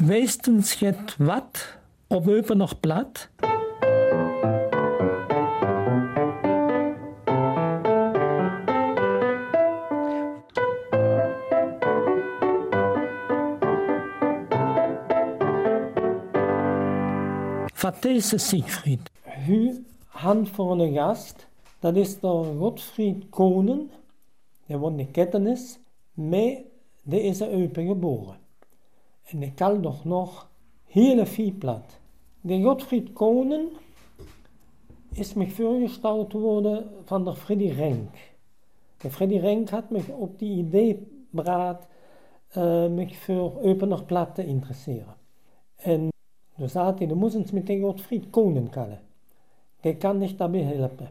Weistens jet wat op open nog plat? Wat deze Siegfried? U hand voor een gast, dat is de Godfried Konen, die woont in Kettenis, maar die is er open geboren. En die kan toch nog hele veel plat. De Godfried Konen is mij voorgesteld worden van de Freddy Renk. De Freddy Renk had me op die idee gebracht me voor open nog plat te interesseren. En toen zei hij, dan moesten ze met de Godfried Konen kallen. Die kan dich daarbij helpen.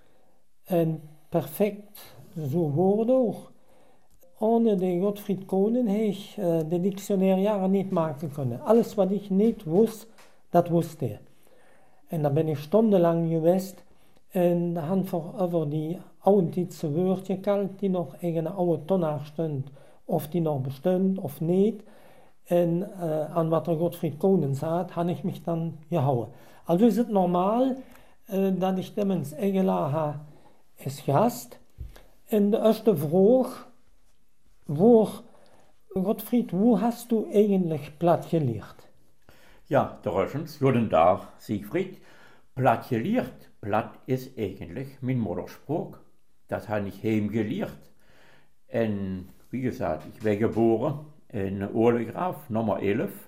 En perfect zo worden ook. Ohne de Godfried Konen heb ik de dictionairjaren niet maken kunnen. Alles wat ik niet wist, dat wist hij. En dan ben ik stundenlang geweest en dan over die oude woordje kalt, die nog in een oude tonnaar stond, of die nog bestond of niet. En aan wat de Godfried Konen zei, had ik mich dan gehouden. Also is het normaal dat ik demens eingeladen heb als gast. En de eerste vraag war, Godfried, wo hast du eigentlich platt geleerd? Ja, ergens, guten Tag, Siegfried. Platt geleerd. Platt is eigentlich mijn moederspraak. Dat heb ik heim geleerd. En wie gezegd, ik ben geboren in Oorlegraaf, nummer 11.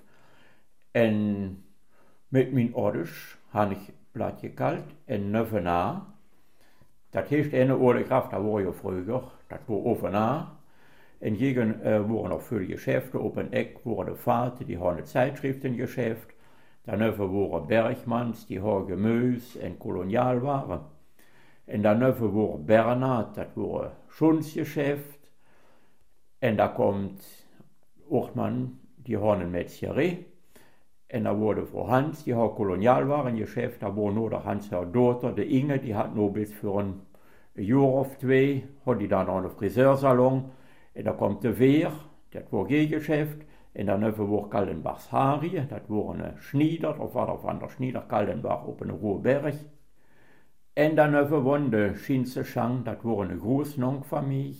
En met mijn ouders heb ik platt gekald in Nevenaar. Dat heeft in de Oorlegraaf, dat was je vroeger, dat was overna. En gegen waren nog veel geschäften op een ek, waren de vaten, die hadden het tijdschriftengeschäft. Daarna waren Bergmans, die hadden gemuis en koloniaal waren. En daarna waren Bernhard, dat waren Schonsgeschäft. En daar komt Ortman, die hadden een metserie. En daar worden voor Hans, die had koloniaalwarengeschäft, daar was nog de Hans haar dochter, de Inge, die had nog bis voor een jaar of 2, had die dan nog een friseursalon. En dan komt de Veer, dat was geen geschäft. En dan hebben we Kaldenbachs Harie, dat was een Schnieder, of wat van der Schnieder Kaldenbach op een hoge berg. En dan hebben we de Schinse Schang, dat was een großnong van mij.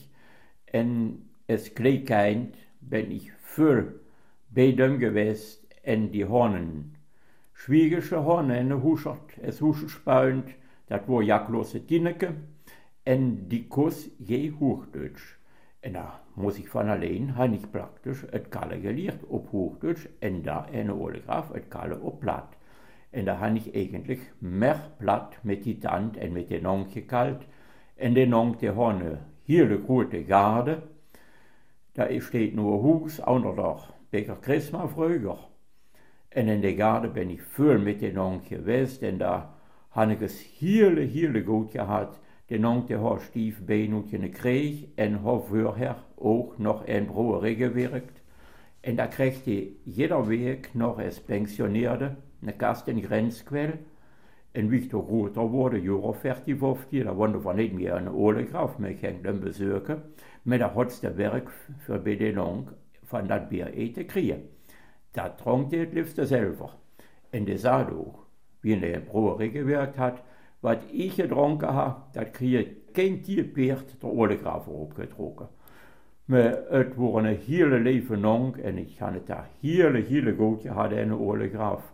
En als Kleekind ben ik veel bij dem geweest. En die hadden Schwiegische hadden en es Huschenspuilend, dat was Jaklose Tinneke. En die koos geen Hochdeutsch. En daar moest ik van alleen, had ik praktisch het kalle geleerd op Hochdeutsch en daar in de Oorlegraaf het kalle op plat. En daar had ik eigenlijk meer plat met die tand en met de nong gekald. En de nong die had een hele grote garde. Daar steht nur een huis onder de Beker Christma vroeger. En in de garde ben ik veel met de nong geweest en daar had ik het hele goed gehad. De nong die had stiefbeenhoedje kreeg en had voorher ook nog in broerie gewerkt. En daar kreeg hij jeder week nog als pensioneerde een kast in Grenskwel. En wie toch groter wurde, jaar of 40, 50, daar woonde van niet meer een Oorlegraaf, maar ik ging hem bezoeken. Maar daar had ze werk voor bij de nong van dat bier eten krijgen. Dat dronk hij het liefste zelf. En die zei ook, wie in de broerie gewerkt had, wat ik gedronken had, dat kreeg geen tierpeert de Oorlegraaf opgetrokken. Maar het was een hele leven nong en ik had het daar hele goed gehad in de Oorlegraaf.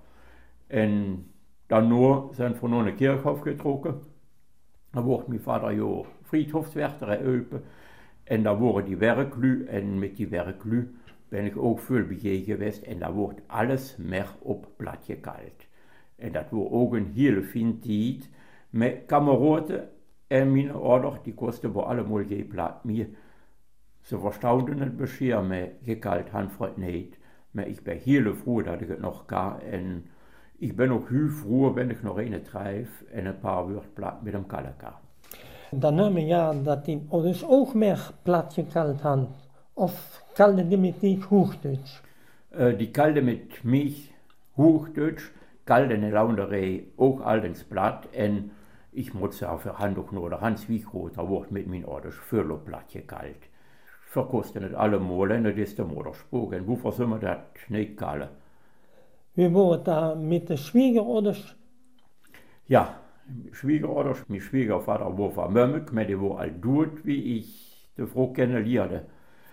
En daarna zijn we naar een kerkhof getrokken. Dan wordt mijn vader jo friedhofswärter open. En daar worden die werklu en met die werklu ben ik ook veel bij geweest en daar wordt alles meer op plat gekald. En dat was ook een hele fijne tijd. Met kameraden en mijn ouders, die kosten voor allemaal geen plat meer. Ze verstanden het bescheer, maar gekald handvret niet. Maar ik ben heel froh dat ik het nog kan. En ik ben ook heel froh, ben ik nog in het drijf en een paar woord plat met hem kallen kan. Dan neem je ja dat die ouders ook meer plat gekald hadden. Of kalden die met die Hochdeutsch? Die kalden met mij Hochdeutsch, kalden in Launderij ook aldens plat. En ik moet zeggen, hand ook nog de Hans Wiegroter wordt met mijn ouders veel op plat gekald. Verkosten het allemaal en dat is de moederspraak. En hoe zullen we dat niet kallen? Wie war es da mit den Schwiegerouders? Ja, Schwiegerouders, mein Schwiegervater war vermömmig, maar die war al dood wie ich die Frau kennenleerde.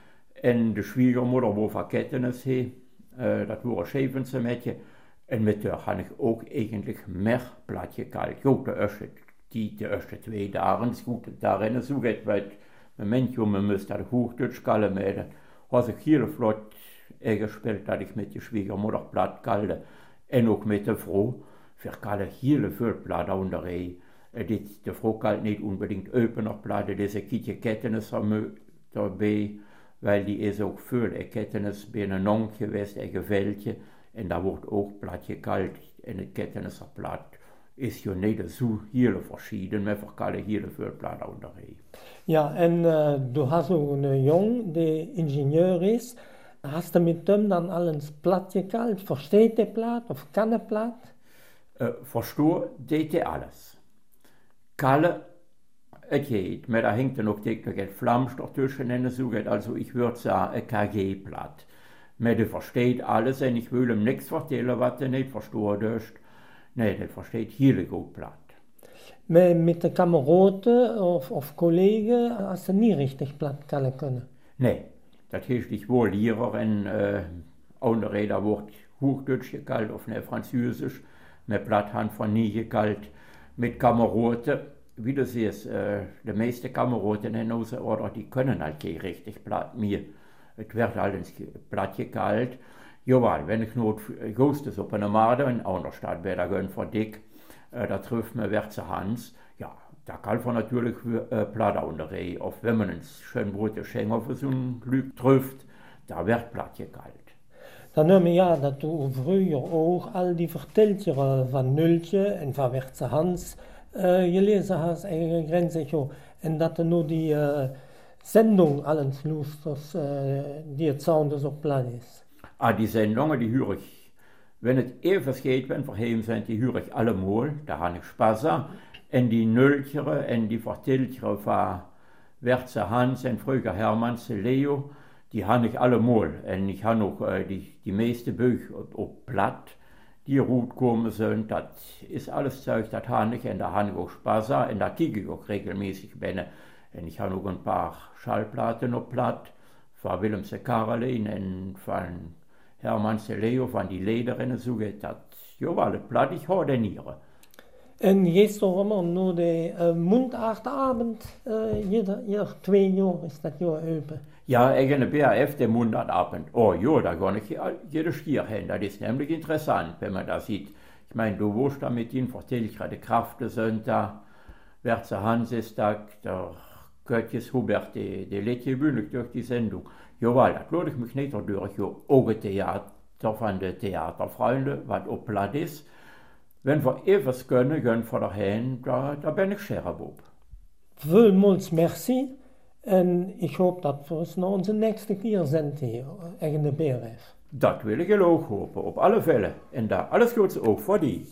En de schwiegermoeder was van Kettenis heen, dat was een Schevense metje. En met haar had ik ook eigenlijk meer platje kalt. Jo, de eerste 2 dagen, is goed, daarin zo gaat, want mijn mensje moest dat Hochdeutsch kallen met. Had ik heel vlot gespeeld dat ik met de schwiegermoeder plat kalde. En ook met de vrouw, voor kallen heel veel plat onderrij. De vrouw kalt niet unbedingt opener plat, deze kietje Kettenis daarbij. Weil die is ook veel Kettenis bij een non geweest, een geveldje. En daar wordt ook platje kalt. En het Kettenisser plat is jo niet zo heel verschieden, maar voor kallen heel veel plat onderrij. Ja, en du hast ook een jong die ingenieur is. Hast du mit dem dann alles platje kalt? Versteht der plat of kan er plat? Verstoor deed hij alles. Kalle, het geht, maar daar hinkt er nog tegen het Vlaams ertussen en zo gaat, also ich würde sagen, een KG-plat. Maar der versteht alles en ich will ihm nichts vertellen, was er nicht versteht. Nee, der versteht heel goed plat. Maar mit den Kameraden of Kollegen hast du nie richtig plat kallen können? Nee, dat heißt, ich war Lehrer en andere, da wordt Hochdeutsch gekalt of ne Französisch, met plat hand van nie gekalt. Mit Kameraden, wie du siehst, de meeste Kameraden in onze Order, die können halt geen richtig plat meer. Het werd al eens plat gekalt. Jawel, wenn ich nur Ghost op een Marde, in einer Stadt bei der Gön verdick, da trifft man Werze Hans, ja, da kann man natürlich Platte unterrei. Of wenn man ein schön rote Schenger für so ein Glück trifft, da wird platt gekalt. Dan neem je ja dat du vroeger ook al die verteltjes van Nultje en van Werze Hans gelezen hast, eigen Grenze, en dat er nu die Sendung allen Lusters, die het Sound so plat ist. Die Sendungen, die höre ich, wenn es etwas geht, wenn wir heim sind, die höre ich allemal, da habe ich Spaß an. Und die Nölchere und die Vertelchere von Werze Hans und früher Hermanns Leo, die habe ich allemal. Und ich habe noch die meisten Bücher auf platt, die gut gekommen sind, das ist alles Zeug, das habe ich, und da habe ich auch Spaß an, und da kriege ich auch regelmäßig bin. Und ich habe noch ein paar Schallplatten auf platt, von Willem se Karelin und von Hermann se Leo, van die Lederinnen, so geht das. Ja, alles platt, ich habe den Nieren. En gehst du immer nur den Mundartabend, jeder 2 Jahre ist das Jahr open? Ja, eigene BAF, der Mundartabend. Oh ja, da kann ich jede Stier hin. Das ist nämlich interessant, wenn man das sieht. Ich meine, du wirst da mit ihnen, vertell ich gerade, Kraften sind da, Werze Hans ist da, der Göttjes Hubert, die lädt gewöhnlich durch die Sendung. Jawel, das lade ich mich nicht durch, ja, auch Theater von den Theaterfreunden, was auch platt ist. Wenn wir etwas gönnen wir dahin, da bin ich Scherebob. Vielmals merci. En ik hoop dat we ons naar onze nächste keer zijn hier, in de BRF. Dat wil ik ook hopen, op alle Fälle. En daar alles Gutes ook voor die.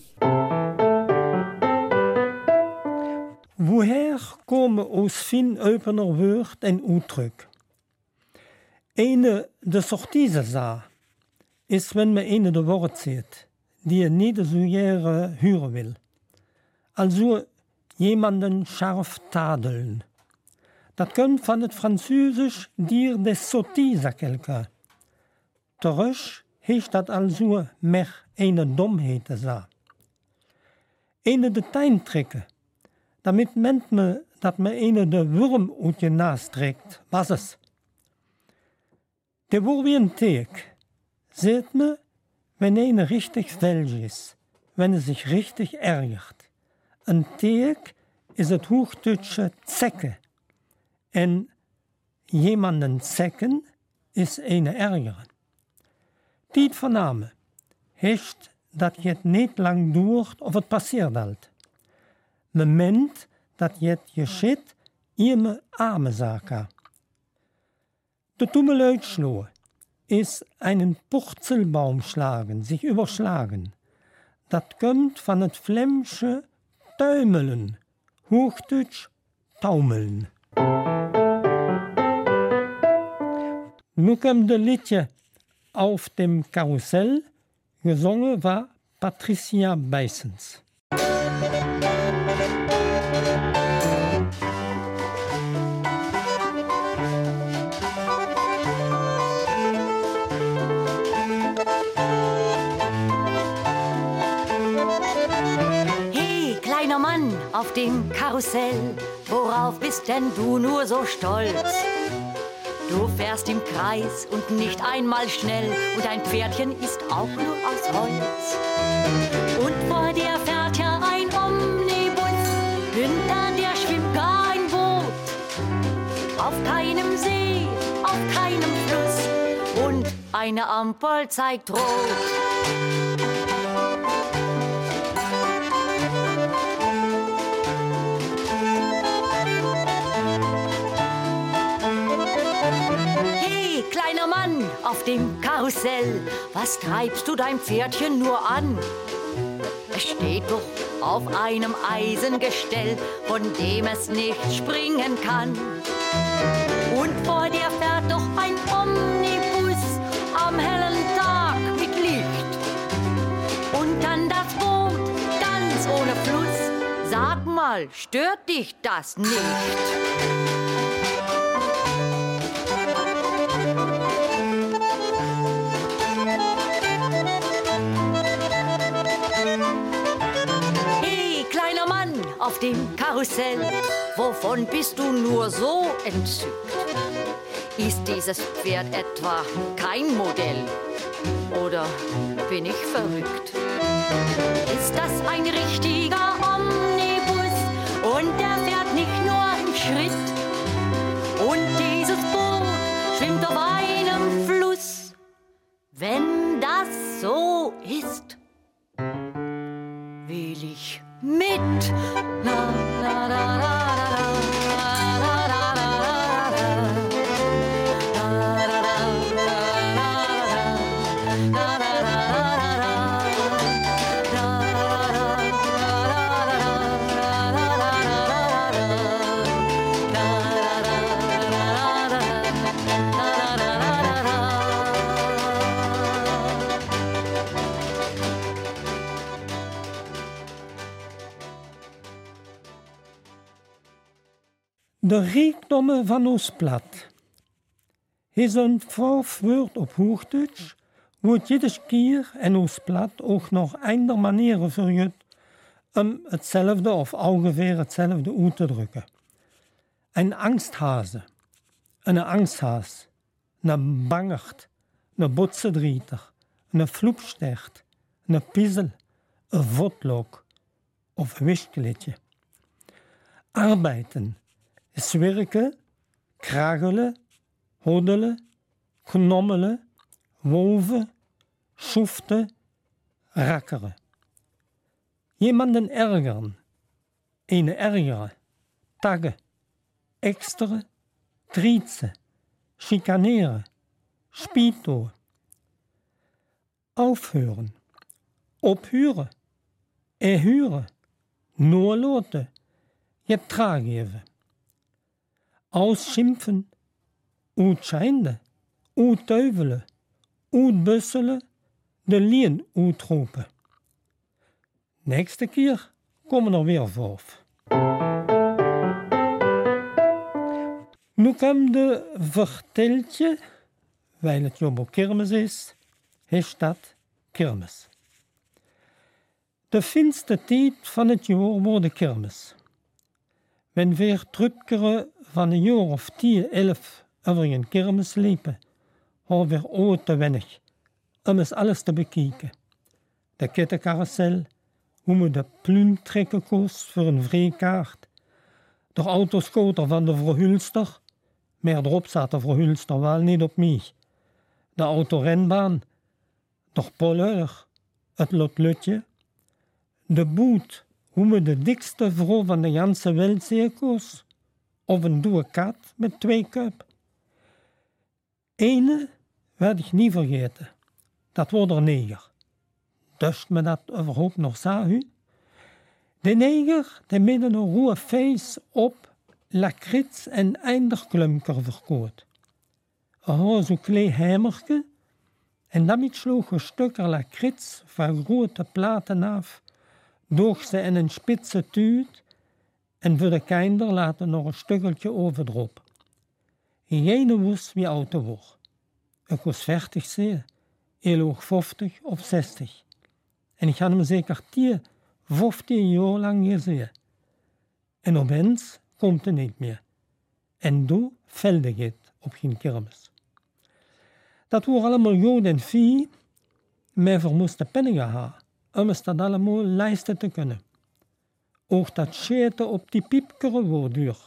Woher komen aus fin opener Word en Udrück? Eine de Sortise sah, ist, wenn man eine de Wort sieht, die nicht so gerne hören will. Also jemanden scharf tadeln. Dat kommt van het Französisch dir des Sottise quelqu'un. Terug heet dat also mehr eine Domheit sah. Eine de Tein trekken. Damit meint man, dat man eine de Wurm uit je naast trekt. Was es? Der wordt wie ein Teek. Seht man, wenn eine richtig welch ist, wenn sich richtig ärgert. Ein Teek ist het Hochdeutsche Zecke. En jemanden zecken is eine ärgeren. Die Vernahme hecht dat jet niet lang duurt of het passeert halt. Men meint dat jet geschieht ieme arme Saka. De Tummeluit schloe is einen Purzelbaum schlagen, sich überschlagen. Dat kommt van het Flemsche tuimelen, Hochdeutsch taumeln. Nu kommt de liedje auf dem Karussell, Gesungen war Patricia Bijsens. Hey, kleiner Mann auf dem Karussell, worauf bist denn du nur so stolz? Du fährst im Kreis und nicht einmal schnell und dein Pferdchen ist auch nur aus Holz. Und vor dir fährt ja ein Omnibus, hinter dir schwimmt gar ein Boot. Auf keinem See, auf keinem Fluss und eine Ampel zeigt rot. Kleiner Mann auf dem Karussell, was treibst du dein Pferdchen nur an? Es steht doch auf einem Eisengestell, von dem es nicht springen kann. Und vor dir fährt doch ein Omnibus am hellen Tag mit Licht. Und dann das Boot ganz ohne Fluss. Sag mal, stört dich das nicht? Auf dem Karussell, wovon bist du nur so entzückt? Ist dieses Pferd etwa kein Modell? Oder bin ich verrückt? Ist das ein richtiger Omnibus und der fährt nicht nur im Schritt? Und dieses Boot schwimmt auf einem Fluss. Wenn das so ist, will ich mit. La, la, la, la, la, la, la, la, De rijkdommen van ons plat is een voorwoord op Hochdeutsch, wo het jedes keer en ons plat ook nog eender manieren verjutt hetzelfde of ongeveer hetzelfde uit te drukken. Een angsthase, een angsthaas, een bangert, een botsendrieter, een vloepstert, een piezel, een votlok of een wischkletje. Arbeiten is werken, kragelen, hoddelen, knommelen, woven, schuften, rakkeren. Jemanden ergeren, ene ergeren, taggen, eksteren, trietsen, chicaneren, spietoen. Aufhören, ophuren, erhuren, noorloten, je traaggeven. Ausschimpfen, uitscheinden, uitteuvelen, uitbusselen, de lien uitroepen. Nächste keer komen er weer voor. Nu komt de verteltje, weil het jobo kermis is, is dat kermis. De finste tijd van het jaar wordt kermis. Wenn wir terugkeren van een jaar of 10, 11 over een kermis liepen, hebben we ook te weinig om eens alles te bekijken. De kettencarousel, hoe we de pluim trekken kost voor een vrijkaart, de autoscooter van de verhulster, maar erop zat de verhulster wel niet op mij. De autorenbaan, de poleur, het lotlutje, de boot, hoe we de dikste vrouw van de ganse wereldcircus, of een doe kat met 2 kuip. Ene werd ik niet vergeten, dat wordt er neger. Dust me dat overhoop nog zag. De neger, die midden een roe feest op, lakrits en eindig klumker verkoot. Hij had zo'n klein hamerke, En damit sloegen stukken lakritz van grote platen af, doog ze in een spitse tuut en voor de kinder laten nog een stukkeltje overdrop. Geen wist wie oud te worden. Ik was 40 zeer, ook 50 of 60. En ik had hem zeker 15 jaar lang gezien. En opeens komt hij niet meer. En toen velde het op geen kermis. Dat waren allemaal jood en vie, maar we moesten penningen hebben, om het dat allemaal leisten te kunnen. Ook dat scheten op die piepkeren wordt duur.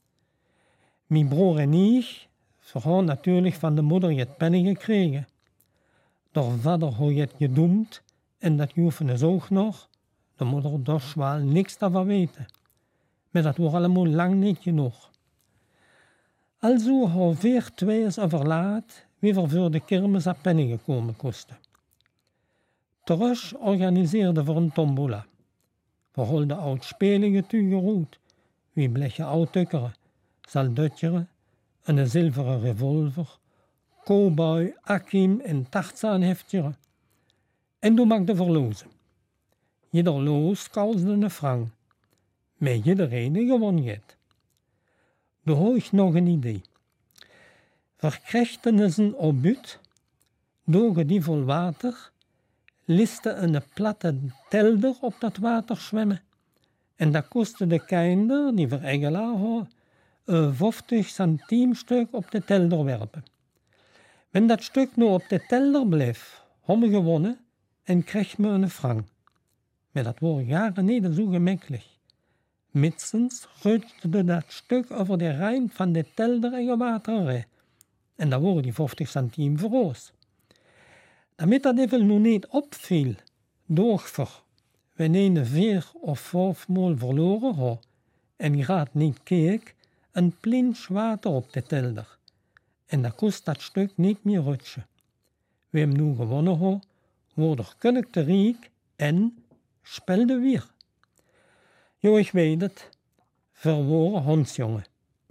Mijn broer en ik, we hadden natuurlijk van de moeder het penningen gekregen. Door vader had het gedoemd en dat hoefde ze ook nog. De moeder dorst wel niks daarvan weten. Maar dat was allemaal lang niet genoeg. Also hadden weer 2 eens overlaat wie we voor de kermis aan penningen komen kosten. Terug organiseerden we een tombola. We holden oud-spelige tugeroet, wie blechen oud-tukkeren, zaldutjeren, een zilveren revolver, cowboy, Akim en tartzaanheftjeren. En toen maakten we lozen. Ieder loos kostte een frank. Maar iedereen gewoon het. Toen had ik nog een idee. We kregen een opbut, dogen die vol water, listen een platte telder op dat water zwemmen. En dat kostte de kinder, die we egelaar hadden, 50 centiemstuk op de telder werpen. Wenn dat stuk nu op de telder bleef, hadden we gewonnen en kregen we een frank. Maar dat was jaren niet zo gemakkelijk. Mitsens rutschte dat stuk over de rijn van de telder en water. En dan worden die 50 centiem verroos. Damit dat even nu niet opviel, doorver, wanneer 4 of 5 maal verloren had en graad niet keek, een plintje water op de telder. En dat kost dat stuk niet meer rutschen. Wie hem nu gewonnen had, wordt kunnig te rijk en speelde weer. Jo, ik weet het, verworen hondsjongen.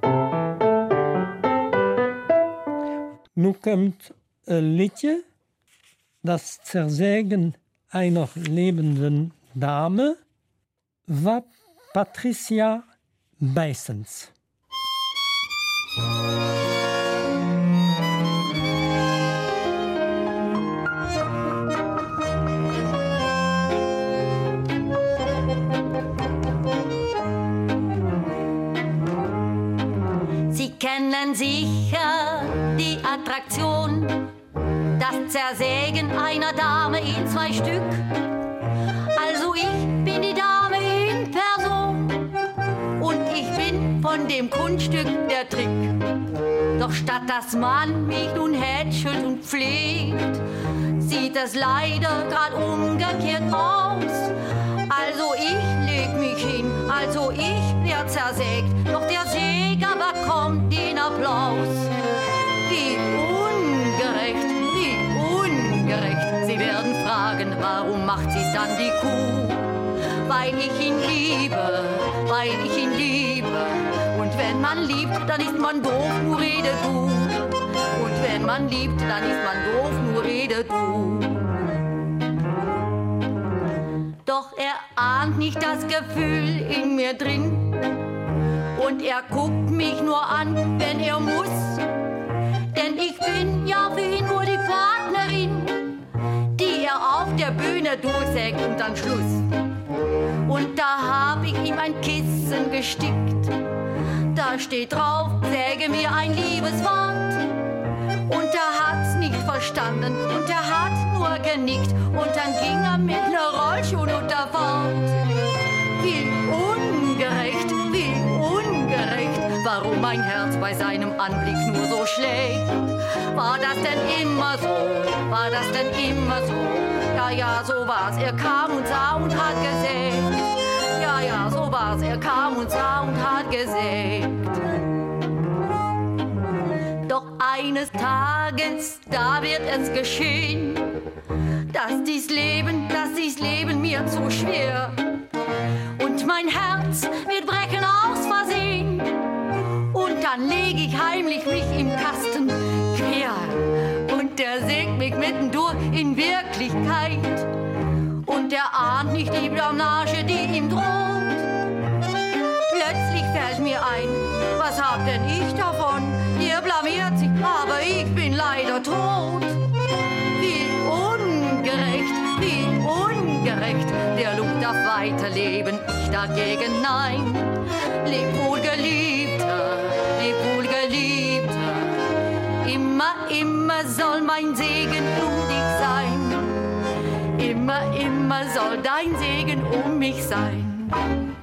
Nu komt een liedje, dat is Zerzeigen einer lebenden Dame, van Patricia Bijsens. Sie kennen sicher die Attraktion, das Zersägen einer Dame in 2 Stück. Also ich bin die Dame in Person und ich bin von dem Kunststück der Trick. Doch statt dass man mich nun hätschelt und pflegt, sieht es leider grad umgekehrt aus. Also ich leg mich hin, also ich werd zersägt, doch der Säger bekommt den Applaus. Wie ungerecht, wie ungerecht. Sie werden fragen, warum macht sie's dann die Kuh? Weil ich ihn liebe, weil ich ihn liebe. Und wenn man liebt, dann ist man doof, nur rede du. Und wenn man liebt, dann ist man doof, nur rede du. Doch er ahnt nicht das Gefühl in mir drin. Und er guckt mich nur an, wenn er muss. Denn ich bin ja für ihn nur die Partnerin, die er auf der Bühne durchsägt und dann Schluss. Und da hab ich ihm ein Kissen gestickt. Da steht drauf, säge mir ein Liebeswort. Und er hat's nicht verstanden und er hat nur genickt. Und dann ging er mit ner Rollschuhnmutter fort. Wie ungerecht, wie ungerecht. Warum mein Herz bei seinem Anblick nur so schlägt? War das denn immer so? War das denn immer so? Ja, ja, so war's. Er kam und sah und hat gesägt. Ja, ja, so war's. Er kam und sah und hat gesägt. Doch eines Tages, da wird es geschehen, dass dies Leben mir zu schwer. Und mein Herz wird brechen aus Versehen. Und dann leg ich heimlich mich im Kasten quer. Und der sägt mich mittendurch ahnt nicht die Blamage, die ihm droht. Plötzlich fällt mir ein, was hab denn ich davon? Ihr blamiert sich, aber ich bin leider tot. Wie ungerecht, der Luch darf weiterleben, ich dagegen nein. Leb wohl, Geliebter, immer soll mein Segen um dich sein. Immer soll dein Segen um mich sein.